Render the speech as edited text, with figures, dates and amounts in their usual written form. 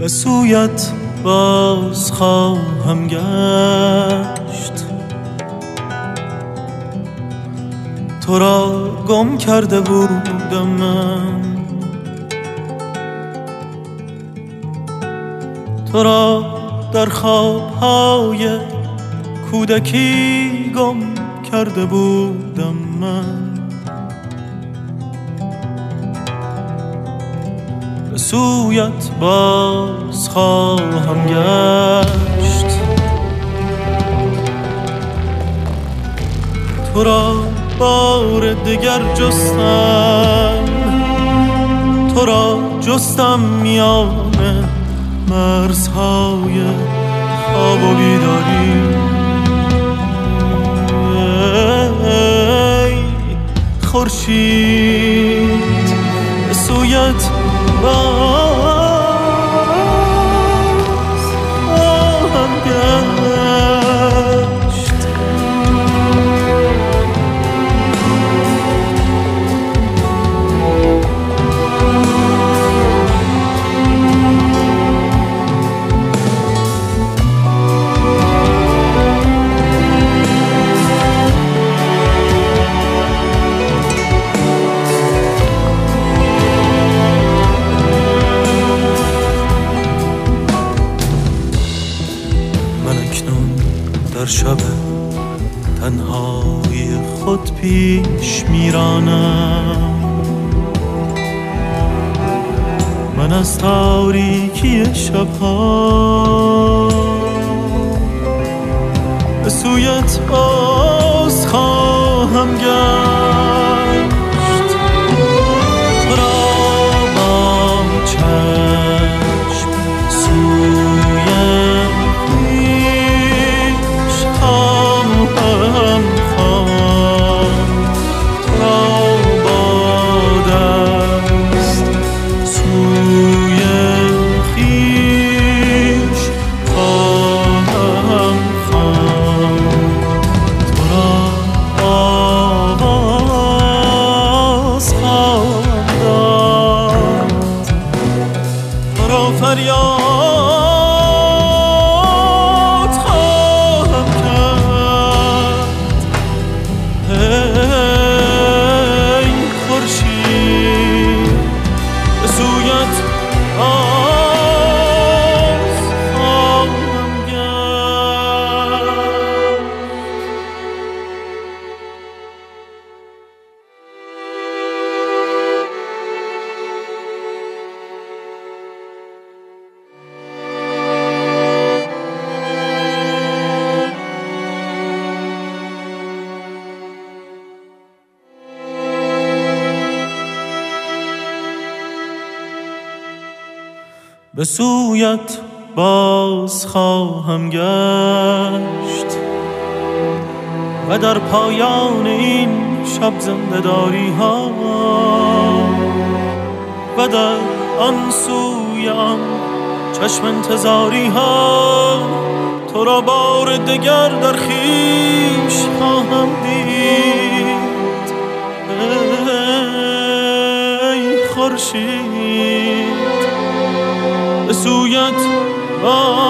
به سویت باز خواهم گشت، تو را گم کرده بودم من، تو را در خوابهای کودکی گم کرده بودم من. به سویت باز خواهم گشت، تو را بار دگر جستم، تو را جستم میان مرزهای خواب و بیداری. ای خورشید به سویت باز خواهم گشت، در شب تنهایی خود پیش میرانم، من از تاریکی شبها به سویت باز خواهم گشت، تو را با چشم سوی فریاد خواهم کرد. ای خورشید به سویت باز خواهم گشت. به سویت باز خواهم گشت و در پایان این شب زنده‌داری ها و در آن سوی آن چشم انتظاری ها تو را بار دگر در خویش خواهم دید. ای خورشید به سویت